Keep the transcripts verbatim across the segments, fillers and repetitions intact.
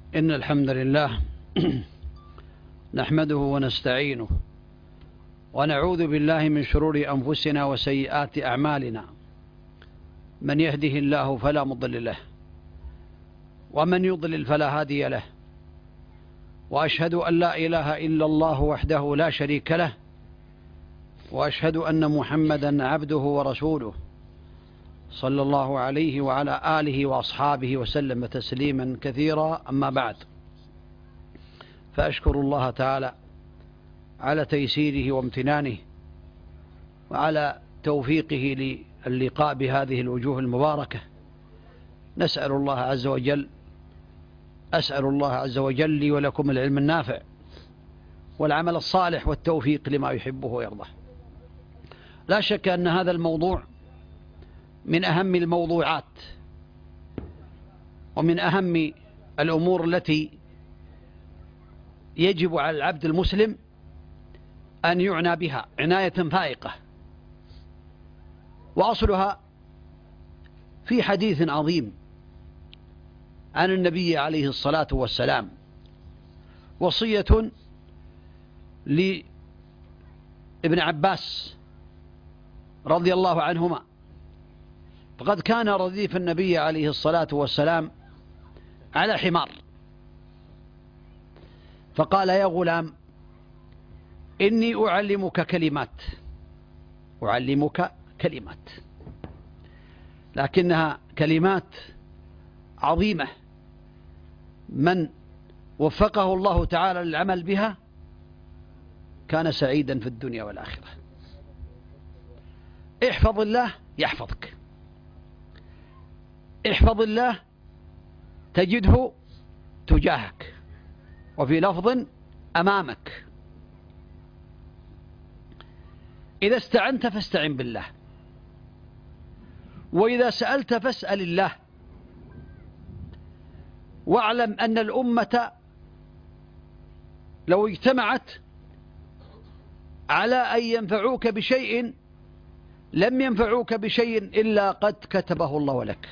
إن الحمد لله نحمده ونستعينه ونعوذ بالله من شرور أنفسنا وسيئات أعمالنا. من يهده الله فلا مضل له ومن يضلل فلا هادي له، وأشهد أن لا إله إلا الله وحده لا شريك له، وأشهد أن محمدا عبده ورسوله صلى الله عليه وعلى آله وأصحابه وسلم تسليما كثيرا. أما بعد، فأشكر الله تعالى على تيسيره وامتنانه وعلى توفيقه للقاء بهذه الوجوه المباركة. نسأل الله عز وجل أسأل الله عز وجل لي ولكم العلم النافع والعمل الصالح والتوفيق لما يحبه ويرضاه. لا شك أن هذا الموضوع من أهم الموضوعات ومن أهم الأمور التي يجب على العبد المسلم أن يعنى بها عناية فائقة، وأصلها في حديث عظيم عن النبي عليه الصلاة والسلام، وصية لابن عباس رضي الله عنهما. فقد كان رديف النبي عليه الصلاة والسلام على حمار، فقال: يا غلام، إني أعلمك كلمات أعلمك كلمات لكنها كلمات عظيمة، من وفقه الله تعالى للعمل بها كان سعيدا في الدنيا والآخرة. احفظ الله يحفظك، احفظ الله تجده تجاهك، وفي لفظ أمامك. إذا استعنت فاستعن بالله، وإذا سألت فاسأل الله. واعلم أن الأمة لو اجتمعت على أن ينفعوك بشيء لم ينفعوك بشيء إلا قد كتبه الله لك،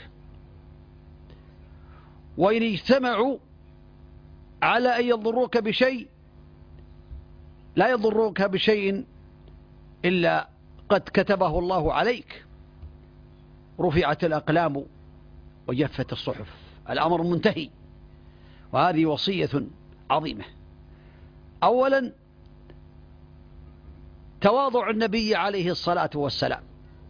وإن اجتمعوا على أن يضروك بشيء لا يضروك بشيء إلا قد كتبه الله عليك. رفعت الأقلام وجفت الصحف، الأمر منتهي. وهذه وصية عظيمة. أولا، تواضع النبي عليه الصلاة والسلام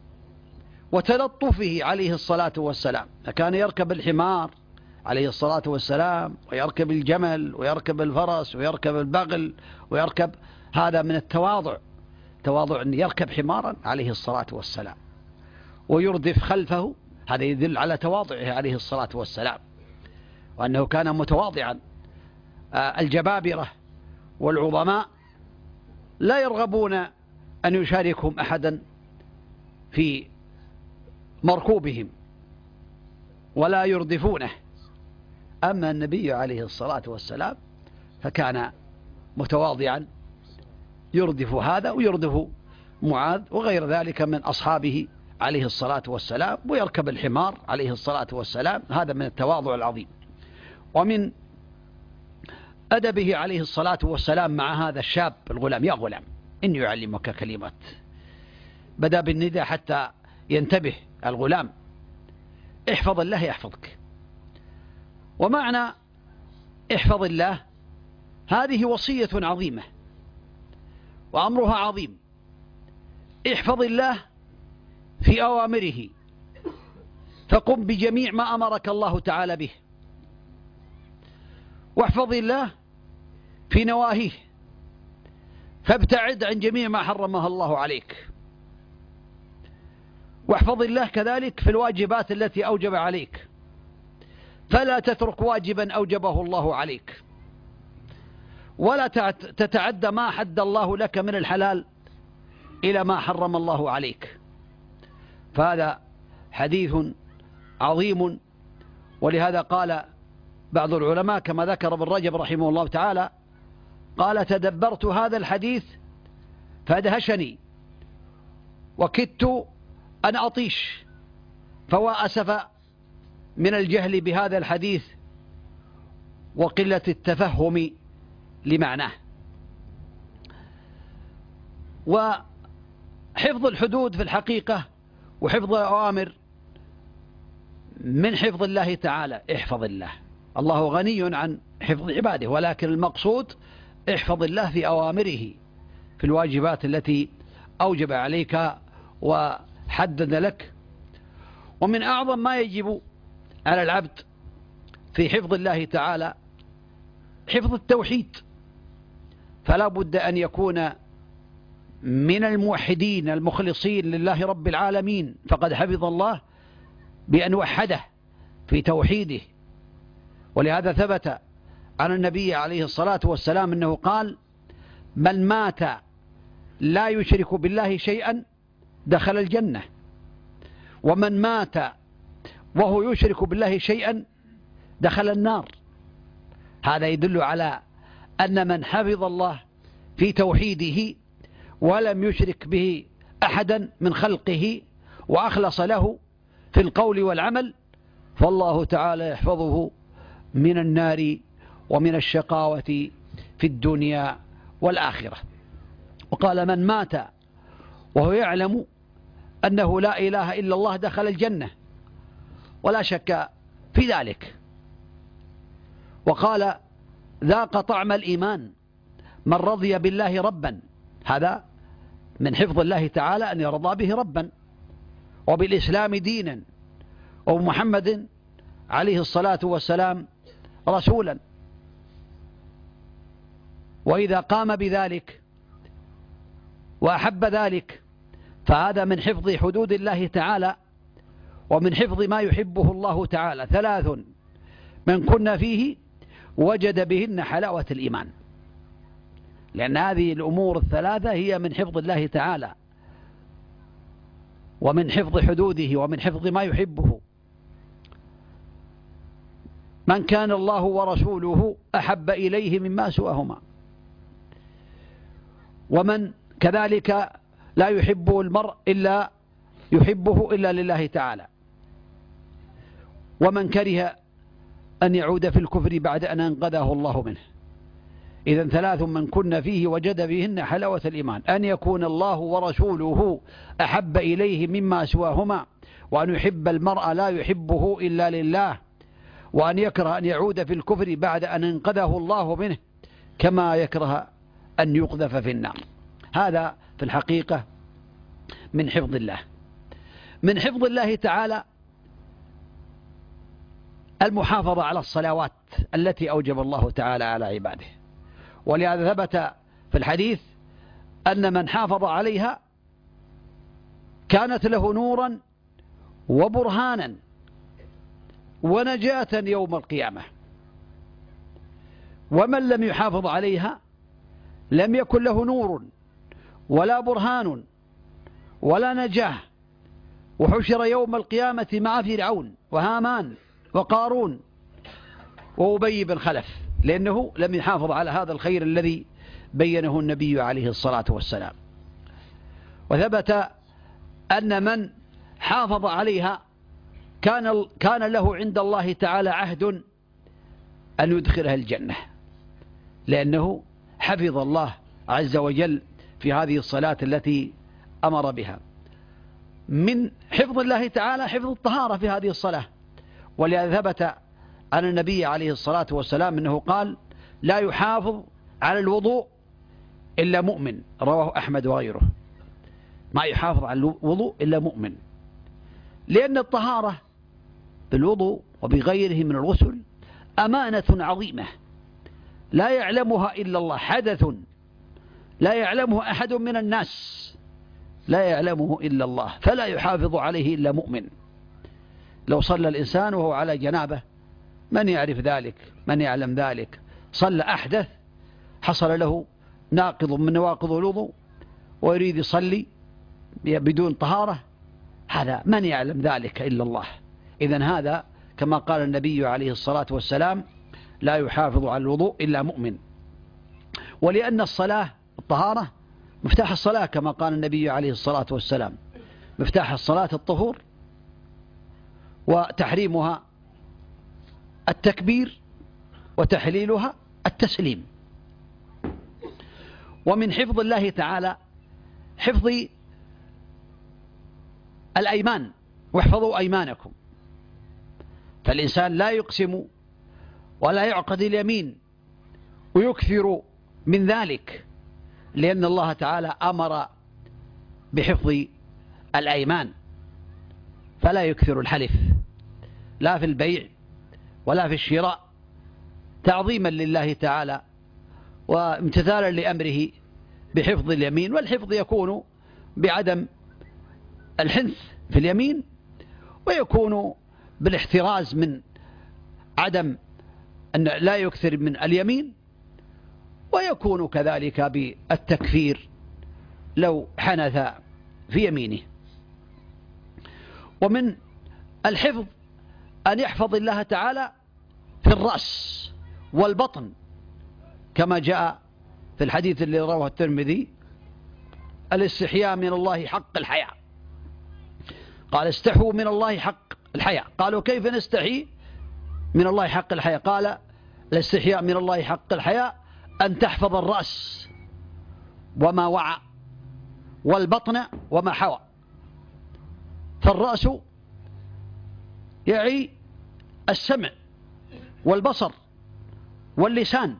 وتلطفه عليه الصلاة والسلام، فكان يركب الحمار عليه الصلاة والسلام، ويركب الجمل، ويركب الفرس، ويركب البغل، ويركب. هذا من التواضع، تواضع أن يركب حمارا عليه الصلاة والسلام ويردف خلفه. هذا يدل على تواضعه عليه الصلاة والسلام، وأنه كان متواضعا. الجبابرة والعظماء لا يرغبون أن يشاركهم أحدا في مركوبهم ولا يردفونه. أما النبي عليه الصلاة والسلام فكان متواضعا، يردف هذا ويردف معاذ وغير ذلك من أصحابه عليه الصلاة والسلام، ويركب الحمار عليه الصلاة والسلام. هذا من التواضع العظيم. ومن أدبه عليه الصلاة والسلام مع هذا الشاب الغلام: يا غلام، إني أعلمك كلمات. بدأ بالنداء حتى ينتبه الغلام. احفظ الله يحفظك. ومعنى احفظ الله هذه وصية عظيمة وأمرها عظيم. احفظ الله في أوامره، فقم بجميع ما أمرك الله تعالى به، واحفظ الله في نواهيه، فابتعد عن جميع ما حرمها الله عليك. واحفظ الله كذلك في الواجبات التي أوجب عليك، فلا تترك واجبا أوجبه الله عليك، ولا تتعدى ما حد الله لك من الحلال إلى ما حرم الله عليك. فهذا حديث عظيم. ولهذا قال بعض العلماء كما ذكر ابن رجب رحمه الله تعالى، قال: تدبرت هذا الحديث فادهشني وكدت أن أطيش، فوا أسف من الجهل بهذا الحديث وقلة التفهم لمعناه. وحفظ الحدود في الحقيقة وحفظ الأوامر من حفظ الله تعالى. احفظ الله، الله غني عن حفظ عباده، ولكن المقصود احفظ الله في أوامره، في الواجبات التي أوجب عليك وحدد لك. ومن أعظم ما يجب على العبد في حفظ الله تعالى حفظ التوحيد، فلا بد أن يكون من الموحدين المخلصين لله رب العالمين، فقد حفظ الله بأن وحده في توحيده. ولهذا ثبت عن النبي عليه الصلاة والسلام أنه قال: من مات لا يشرك بالله شيئا دخل الجنة، ومن مات وهو يشرك بالله شيئا دخل النار. هذا يدل على أن من حفظ الله في توحيده ولم يشرك به أحدا من خلقه وأخلص له في القول والعمل، فالله تعالى يحفظه من النار ومن الشقاوة في الدنيا والآخرة. وقال: من مات وهو يعلم أنه لا إله إلا الله دخل الجنة، ولا شك في ذلك. وقال: ذاق طعم الإيمان من رضي بالله ربا. هذا من حفظ الله تعالى أن يرضى به ربا، وبالإسلام دينا، ومحمد عليه الصلاة والسلام رسولا. وإذا قام بذلك وأحب ذلك فهذا من حفظ حدود الله تعالى ومن حفظ ما يحبه الله تعالى. ثلاث من كنا فيه وجد بهن حلاوة الإيمان، لأن هذه الأمور الثلاثة هي من حفظ الله تعالى ومن حفظ حدوده ومن حفظ ما يحبه. من كان الله ورسوله أحب إليه مما سواهما، ومن كذلك لا يحبه المرء إلا يحبه إلا لله تعالى، ومن كره أن يعود في الكفر بعد أن أنقذه الله منه. إذن ثلاث من كن فيه وجد بهن حلاوة الإيمان: أن يكون الله ورسوله أحب إليه مما سواهما، وأن يحب المرء لا يحبه إلا لله، وأن يكره أن يعود في الكفر بعد أن انقذه الله منه، كما يكره أن يقذف في النار. هذا في الحقيقة من حفظ الله. من حفظ الله تعالى المحافظة على الصلوات التي أوجب الله تعالى على عباده. ولهذا ثبت في الحديث أن من حافظ عليها كانت له نورا وبرهانا ونجاة يوم القيامة، ومن لم يحافظ عليها لم يكن له نور ولا برهان ولا نجاة، وحشر يوم القيامة مع فرعون وهامان وقارون وأبي بن خلف، لأنه لم يحافظ على هذا الخير الذي بينه النبي عليه الصلاة والسلام. وثبت أن من حافظ عليها كان كان له عند الله تعالى عهد أن يدخلها الجنة، لأنه حفظ الله عز وجل في هذه الصلاة التي أمر بها. من حفظ الله تعالى حفظ الطهارة في هذه الصلاة، ولهذا ثبت عن النبي عليه الصلاة والسلام أنه قال: لا يحافظ على الوضوء إلا مؤمن، رواه أحمد وغيره. ما يحافظ على الوضوء إلا مؤمن، لأن الطهارة بالوضوء وبغيره من الغسل أمانة عظيمة لا يعلمها إلا الله، حدث لا يعلمه أحد من الناس، لا يعلمه إلا الله، فلا يحافظ عليه إلا مؤمن. لو صلى الإنسان وهو على جنابه من يعرف ذلك؟ من يعلم ذلك؟ صلى أحدث حصل له ناقض من نواقض الوضوء ويريد يصلي بدون طهارة، هذا من يعلم ذلك إلا الله. إذن هذا كما قال النبي عليه الصلاة والسلام: لا يحافظ على الوضوء إلا مؤمن. ولأن الصلاة الطهارة مفتاح الصلاة، كما قال النبي عليه الصلاة والسلام: مفتاح الصلاة الطهور، وتحريمها التكبير، وتحليلها التسليم. ومن حفظ الله تعالى حفظ الأيمان، واحفظوا أيمانكم، فالإنسان لا يقسم ولا يعقد اليمين ويكثر من ذلك، لأن الله تعالى أمر بحفظ الأيمان، فلا يكثر الحلف لا في البيع ولا في الشراء، تعظيما لله تعالى وامتثالا لأمره بحفظ اليمين. والحفظ يكون بعدم الحنث في اليمين، ويكون بالاحتراز من عدم أن لا يكثر من اليمين، ويكون كذلك بالتكفير لو حنث في يمينه. ومن الحفظ أن يحفظ الله تعالى في الرأس والبطن، كما جاء في الحديث اللي رواه الترمذي: الاستحياء من الله حق الحياء. قال: استحوا من الله حق الحياء. قالوا: كيف نستحي من الله حق الحياء؟ قال: الاستحياء من الله حق الحياء أن تحفظ الرأس وما وعى، والبطن وما حوى. فالرأس يعي السمع والبصر واللسان،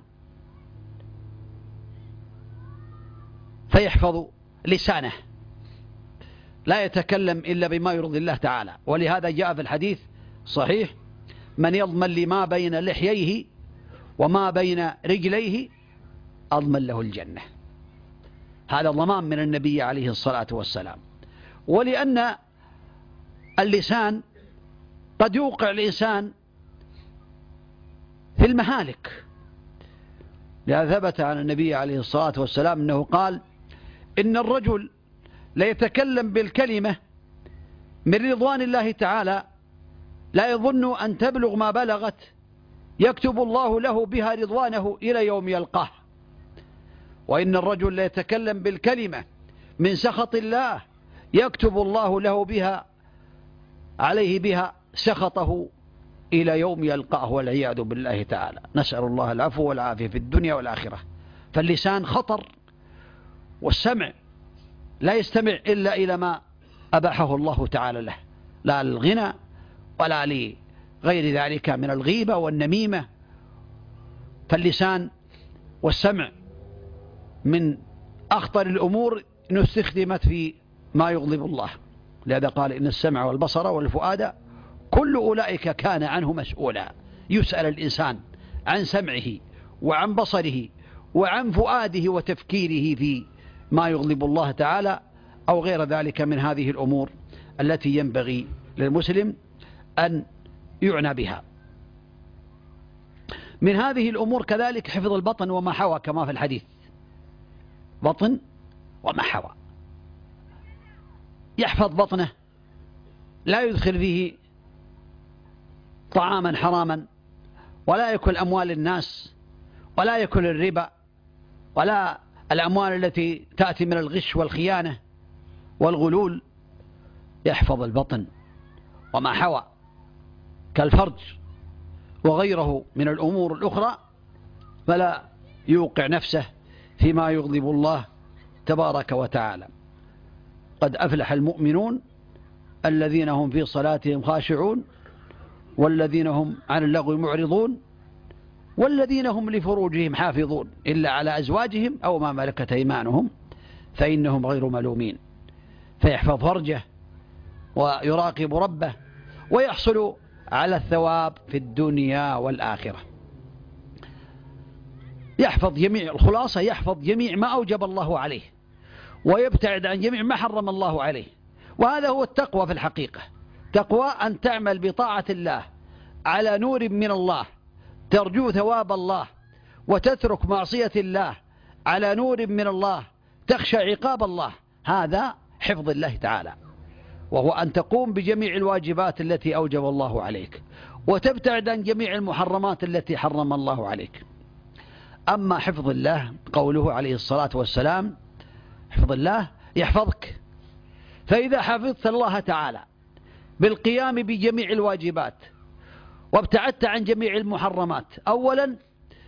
فيحفظ لسانه لا يتكلم إلا بما يرضي الله تعالى. ولهذا جاء في الحديث صحيح: من يضمن لي ما بين لحييه وما بين رجليه أضمن له الجنة. هذا ضمان من النبي عليه الصلاة والسلام. ولأن اللسان قد يوقع الإنسان في المهالك، لهذا ثبت عن النبي عليه الصلاة والسلام أنه قال: إن الرجل ليتكلم بالكلمة من رضوان الله تعالى لا يظن أن تبلغ ما بلغت، يكتب الله له بها رضوانه إلى يوم يلقاه. وإن الرجل ليتكلم بالكلمة من سخط الله يكتب الله له بها عليه بها سخطه إلى يوم يلقاه، والعياذ بالله تعالى. نسأل الله العفو والعافية في الدنيا والآخرة. فاللسان خطر، والسمع لا يستمع إلا إلى ما أباحه الله تعالى له، لا للغنى ولا لغير ذلك من الغيبة والنميمة. فاللسان والسمع من أخطر الأمور إن استخدمت في ما يغضب الله. لهذا قال: إن السمع والبصر والفؤاد كل أولئك كان عنه مسؤولا. يسأل الإنسان عن سمعه وعن بصره وعن فؤاده وتفكيره في ما يغضب الله تعالى أو غير ذلك من هذه الأمور التي ينبغي للمسلم أن يعنى بها. من هذه الأمور كذلك حفظ البطن وما حوى، كما في الحديث: بطن وما حوى. يحفظ بطنه، لا يدخل فيه طعاما حراما، ولا يأكل أموال الناس، ولا يأكل الربا، ولا الأموال التي تأتي من الغش والخيانة والغلول. يحفظ البطن وما حوى كالفرج وغيره من الأمور الأخرى، فلا يوقع نفسه فيما يغضب الله تبارك وتعالى. قد أفلح المؤمنون الذين هم في صلاتهم خاشعون، والذين هم عن اللغو معرضون، والذين هم لفروجهم حافظون إلا على أزواجهم أو ما ملكت أيمانهم فإنهم غير ملومين. فيحفظ فرجه ويراقب ربه، ويحصل على الثواب في الدنيا والآخرة. يحفظ جميع الخلاصة، يحفظ جميع ما أوجب الله عليه، ويبتعد عن جميع ما حرم الله عليه. وهذا هو التقوى في الحقيقة. تقوى أن تعمل بطاعة الله على نور من الله ترجو ثواب الله، وتترك معصية الله على نور من الله تخشى عقاب الله. هذا حفظ الله تعالى، وهو أن تقوم بجميع الواجبات التي أوجب الله عليك، وتبتعد عن جميع المحرمات التي حرم الله عليك. أما حفظ الله، قوله عليه الصلاة والسلام: حفظ الله يحفظك. فإذا حفظت الله تعالى بالقيام بجميع الواجبات، وابتعدت عن جميع المحرمات، أولا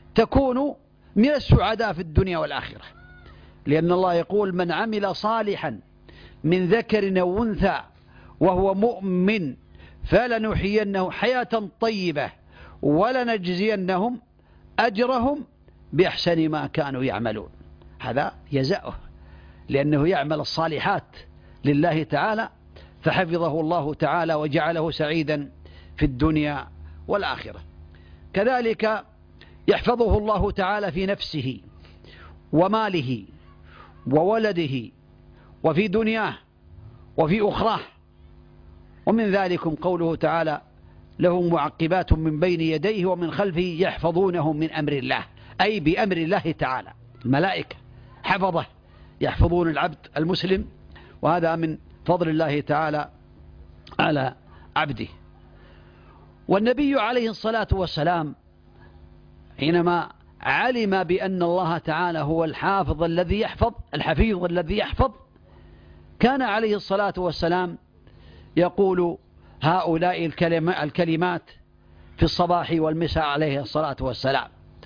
تكون من السعداء في الدنيا والآخرة، لأن الله يقول: من عمل صالحا من ذكر أو أنثى وهو مؤمن فلنحيينه حياة طيبة ولنجزينهم أجرهم بأحسن ما كانوا يعملون. هذا جزاؤه، لأنه يعمل الصالحات لله تعالى فحفظه الله تعالى وجعله سعيدا في الدنيا والآخرة. كذلك يحفظه الله تعالى في نفسه وماله وولده وفي دنياه وفي أخراه. ومن ذلكم قوله تعالى: له معقبات من بين يديه ومن خلفه يحفظونه من أمر الله، أي بأمر الله تعالى. الملائكة حفظه يحفظون العبد المسلم، وهذا من فضل الله تعالى على عبده. والنبي عليه الصلاة والسلام حينما علم بأن الله تعالى هو الحافظ الذي يحفظ، الحفيظ الذي يحفظ، كان عليه الصلاة والسلام يقول هؤلاء الكلمات في الصباح والمساء عليه الصلاة والسلام: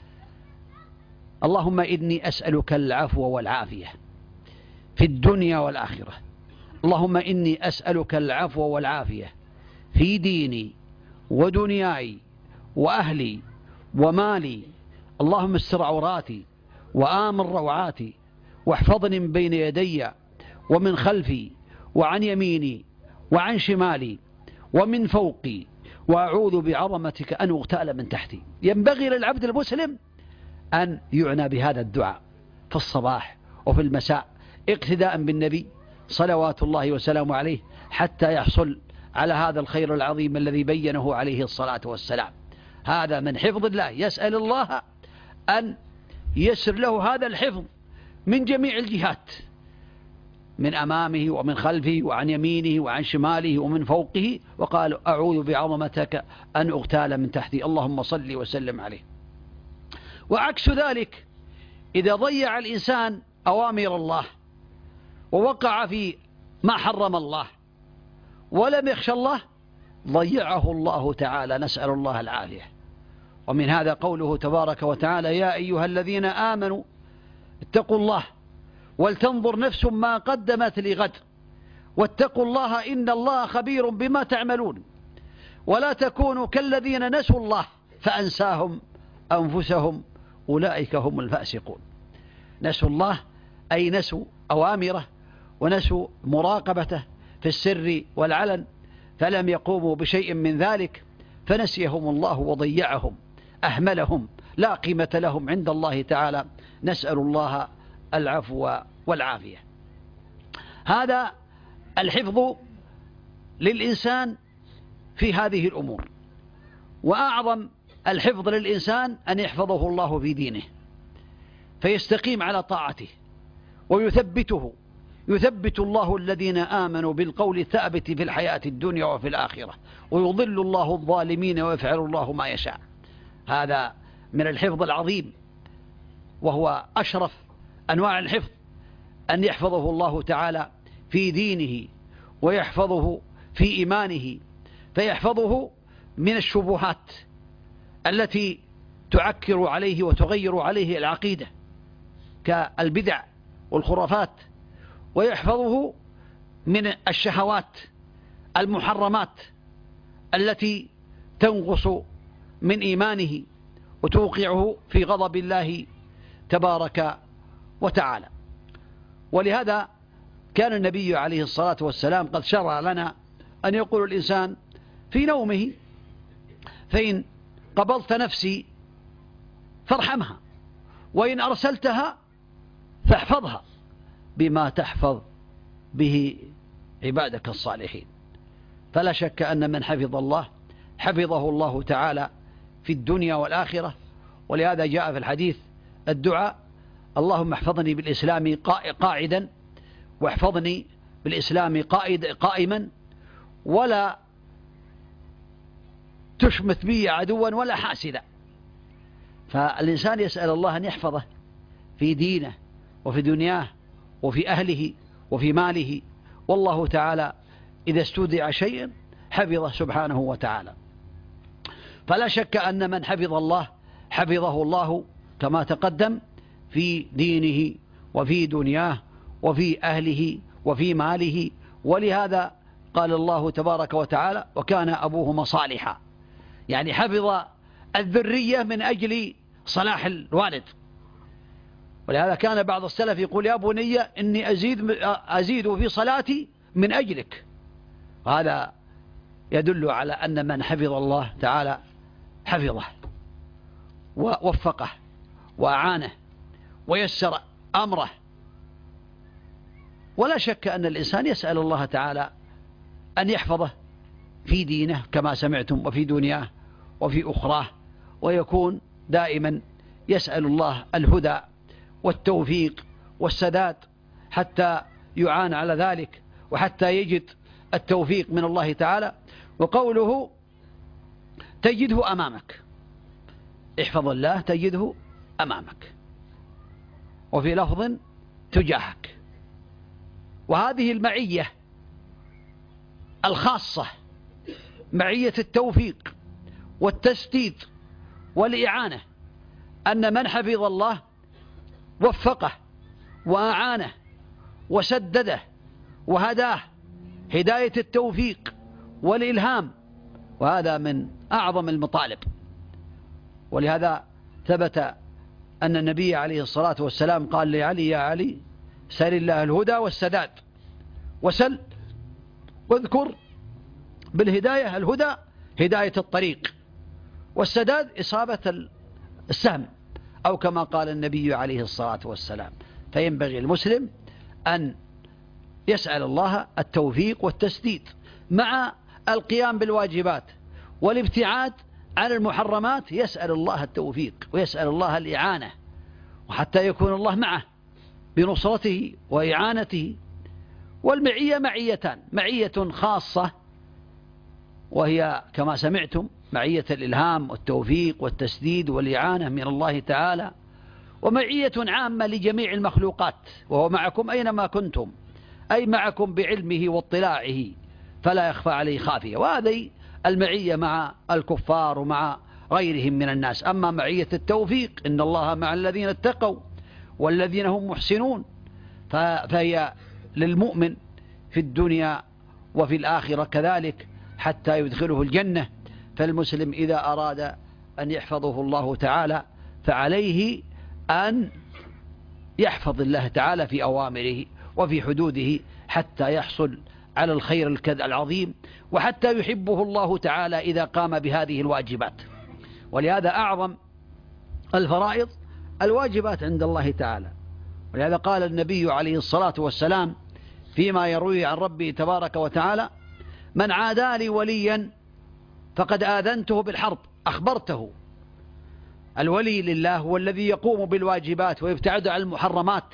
اللهم إني أسألك العفو والعافية في الدنيا والآخرة. اللهم إني أسألك العفو والعافية في ديني ودنياي وأهلي ومالي. اللهم استر عوراتي وآمن روعاتي واحفظني من بين يدي ومن خلفي وعن يميني وعن شمالي ومن فوقي، وأعوذ بعظمتك أن أغتال من تحتي. ينبغي للعبد المسلم أن يعنى بهذا الدعاء في الصباح وفي المساء اقتداء بالنبي صلوات الله وسلامه عليه، حتى يحصل على هذا الخير العظيم الذي بينه عليه الصلاة والسلام. هذا من حفظ الله، يسأل الله أن يسر له هذا الحفظ من جميع الجهات، من أمامه ومن خلفه وعن يمينه وعن شماله ومن فوقه. وقال: أعوذ بعظمتك أن أغتال من تحتي. اللهم صل وسلم عليه. وعكس ذلك، إذا ضيع الإنسان أوامر الله ووقع في ما حرم الله ولم يخشى الله، ضيعه الله تعالى، نسأل الله العافية. ومن هذا قوله تبارك وتعالى: يا أيها الذين آمنوا اتقوا الله ولتنظر نفس ما قدمت لغد واتقوا الله إن الله خبير بما تعملون ولا تكونوا كالذين نسوا الله فأنساهم أنفسهم أولئك هم الفاسقون. نسوا الله أي نسوا أوامره ونسوا مراقبته في السر والعلن، فلم يقوموا بشيء من ذلك فنسيهم الله وضيعهم، أهملهم، لا قيمة لهم عند الله تعالى. نسأل الله العفو والعافية. هذا الحفظ للإنسان في هذه الأمور. وأعظم الحفظ للإنسان أن يحفظه الله في دينه فيستقيم على طاعته ويثبته. يثبت الله الذين آمنوا بالقول الثابت في الحياة الدنيا وفي الآخرة، ويضل الله الظالمين ويفعل الله ما يشاء. هذا من الحفظ العظيم، وهو أشرف أنواع الحفظ، أن يحفظه الله تعالى في دينه ويحفظه في إيمانه، فيحفظه من الشبهات التي تعكر عليه وتغير عليه العقيدة كالبدع والخرافات، ويحفظه من الشهوات المحرمات التي تنقص من إيمانه وتوقعه في غضب الله تبارك وتعالى. ولهذا كان النبي عليه الصلاة والسلام قد شرع لنا أن يقول الإنسان في نومه: فإن قبضت نفسي فارحمها، وإن أرسلتها فاحفظها بما تحفظ به عبادك الصالحين. فلا شك أن من حفظ الله حفظه الله تعالى في الدنيا والآخرة. ولهذا جاء في الحديث الدعاء: اللهم احفظني بالإسلام قاعدا واحفظني بالإسلام قائد قائما ولا تشمت بي عدوا ولا حاسدا. فالإنسان يسأل الله أن يحفظه في دينه وفي دنياه وفي أهله وفي ماله، والله تعالى إذا استودع شيئا حفظه سبحانه وتعالى. فلا شك أن من حفظ الله حفظه الله كما تقدم في دينه وفي دنياه وفي أهله وفي ماله. ولهذا قال الله تبارك وتعالى: وكان أبوهما صالحا، يعني حفظ الذرية من أجل صلاح الوالد. ولهذا كان بعض السلف يقول: يا بني إني أزيد, أزيد في صلاتي من أجلك. هذا يدل على أن من حفظ الله تعالى حفظه ووفقه وأعانه ويسر أمره. ولا شك أن الإنسان يسأل الله تعالى أن يحفظه في دينه كما سمعتم، وفي دنياه وفي أخراه، ويكون دائما يسأل الله الهدى والتوفيق والسداد حتى يعان على ذلك، وحتى يجد التوفيق من الله تعالى. وقوله تجده أمامك، احفظ الله تجده أمامك، وفي لفظ تجاهك. وهذه المعية الخاصة، معية التوفيق والتسديد والإعانة، أن من حفظ الله وفقه وأعانه وسدده وهداه هداية التوفيق والإلهام، وهذا من أعظم المطالب. ولهذا ثبت أن النبي عليه الصلاة والسلام قال لعلي: يا علي سل الله الهدى والسداد، وسل واذكر بالهداية الهدى هداية الطريق، والسداد إصابة السهم، أو كما قال النبي عليه الصلاة والسلام. فينبغي المسلم أن يسأل الله التوفيق والتسديد مع القيام بالواجبات والابتعاد عن المحرمات. يسأل الله التوفيق ويسأل الله الإعانة، وحتى يكون الله معه بنصرته وإعانته. والمعية معيتان: معية خاصة وهي كما سمعتم معية الإلهام والتوفيق والتسديد والإعانة من الله تعالى، ومعية عامة لجميع المخلوقات، وهو معكم أينما كنتم، أي معكم بعلمه واطلاعه فلا يخفى عليه خافية. وهذه المعية مع الكفار ومع غيرهم من الناس. أما معية التوفيق إن الله مع الذين اتقوا والذين هم محسنون، فهي للمؤمن في الدنيا وفي الآخرة كذلك حتى يدخله الجنة. فالمسلم إذا أراد أن يحفظه الله تعالى فعليه أن يحفظ الله تعالى في أوامره وفي حدوده حتى يحصل على الخير العظيم، وحتى يحبه الله تعالى إذا قام بهذه الواجبات. ولهذا أعظم الفرائض الواجبات عند الله تعالى. ولهذا قال النبي عليه الصلاة والسلام فيما يروي عن ربه تبارك وتعالى: من عادى لي وليا فقد آذنته بالحرب. أخبرته. الولي لله هو الذي يقوم بالواجبات ويبتعد عن المحرمات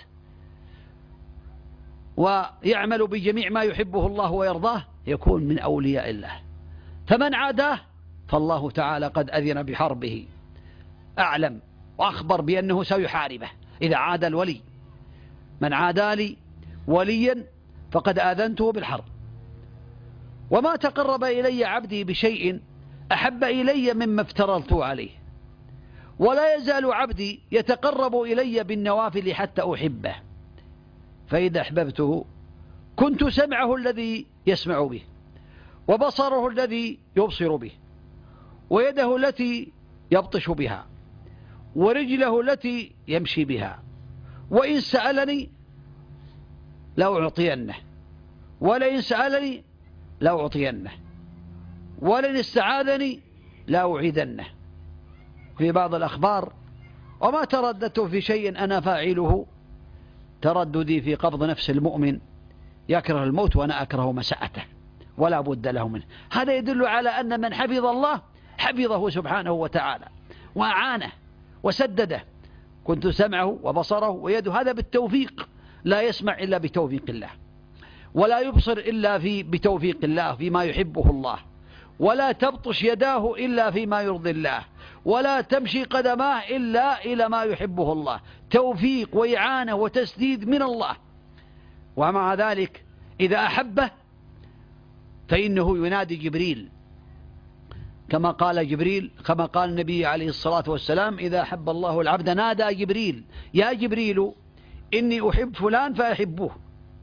ويعمل بجميع ما يحبه الله ويرضاه، يكون من أولياء الله. فمن عاداه فالله تعالى قد أذن بحربه، أعلم وأخبر بأنه سيحاربه إذا عاد الولي. من عادى لي وليا فقد آذنته بالحرب. وما تقرب إلي عبدي بشيء أحب إلي مما افترضت عليه، ولا يزال عبدي يتقرب إلي بالنوافل حتى أحبه، فإذا أحببته كنت سمعه الذي يسمع به، وبصره الذي يبصر به، ويده التي يبطش بها، ورجله التي يمشي بها. وإن سألني لأعطينه، ولئن سألني لأعطينه، ولئن استعاذني لأعيذنه. في بعض الأخبار: وما ترددت في شيء أنا فاعله ترددي في قبض نفس المؤمن يكره الموت وأنا أكره مساءته ولا بد له منه. هذا يدل على أن من حفظ الله حفظه سبحانه وتعالى وأعانه وسدده. كنت سمعه وبصره ويده، هذا بالتوفيق، لا يسمع إلا بتوفيق الله، ولا يبصر إلا في بتوفيق الله فيما يحبه الله، ولا تبطش يداه إلا فيما يرضي الله، ولا تمشي قدماه إلا إلى ما يحبه الله. توفيق وإعانة وتسديد من الله. ومع ذلك إذا أحبه فإنه ينادي جبريل كما قال جبريل، كما قال النبي عليه الصلاة والسلام: إذا أحب الله العبد نادى جبريل: يا جبريل إني أحب فلان فأحبه.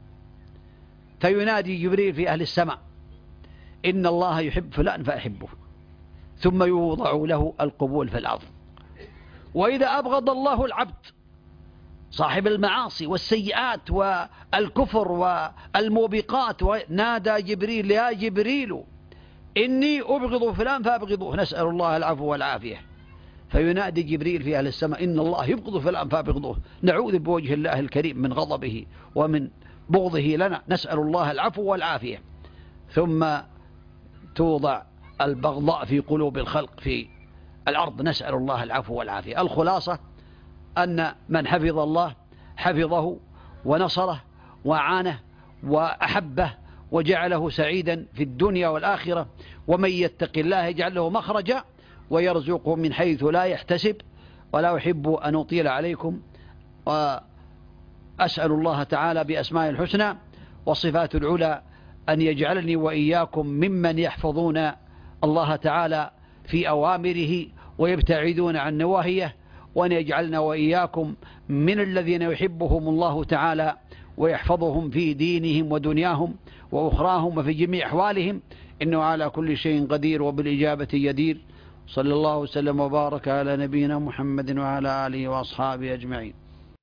فينادي جبريل في أهل السماء: إن الله يحب فلان فأحبه، ثم يوضع له القبول في الأرض. وإذا أبغض الله العبد صاحب المعاصي والسيئات والكفر والموبقات، نادى جبريل: يا جبريل إني أبغض فلان فأبغضوه، نسأل الله العفو والعافية. فينادي جبريل في أهل السماء: إن الله يبغض فلان فأبغضوه، نعوذ بوجه الله الكريم من غضبه ومن بغضه لنا، نسأل الله العفو والعافية. ثم توضع البغضاء في قلوب الخلق في الأرض، نسأل الله العفو والعافية. الخلاصة أن من حفظ الله حفظه ونصره وعانه وأحبه وجعله سعيدا في الدنيا والآخرة. ومن يتق الله يجعل له مخرجا ويرزقه من حيث لا يحتسب. ولا أحب أن أطيل عليكم، وأسأل الله تعالى بأسماء الحسنى وصفات العلى أن يجعلني وإياكم ممن يحفظون الله تعالى في أوامره ويبتعدون عن نواهيه، وأن يجعلنا وإياكم من الذين يحبهم الله تعالى ويحفظهم في دينهم ودنياهم وأخراهم وفي جميع أحوالهم، إنه على كل شيء قدير وبالإجابة يدير. صلى الله وسلم وبارك على نبينا محمد وعلى آله وأصحابه أجمعين.